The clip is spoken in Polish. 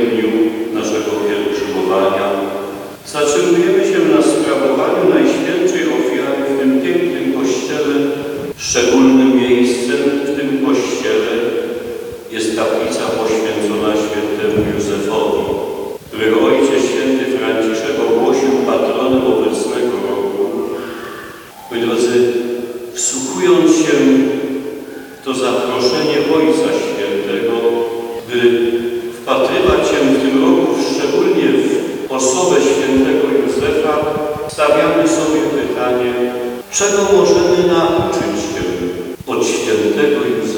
dniu naszego pielgrzymowania zatrzymujemy się na sprawowaniu Najświętszej Ofiary w tym pięknym kościele. Szczególnym miejscem w tym kościele jest kaplica poświęcona świętemu Józefowi, którego Ojciec Święty Franciszek ogłosił patronem obecnego roku. Moi drodzy, wsłuchując się w to zaproszenie Ojca Świętego, by wpatrywać się w tym roku szczególnie w osobę świętego Józefa, stawiamy sobie pytanie, czego możemy nauczyć się od świętego Józefa.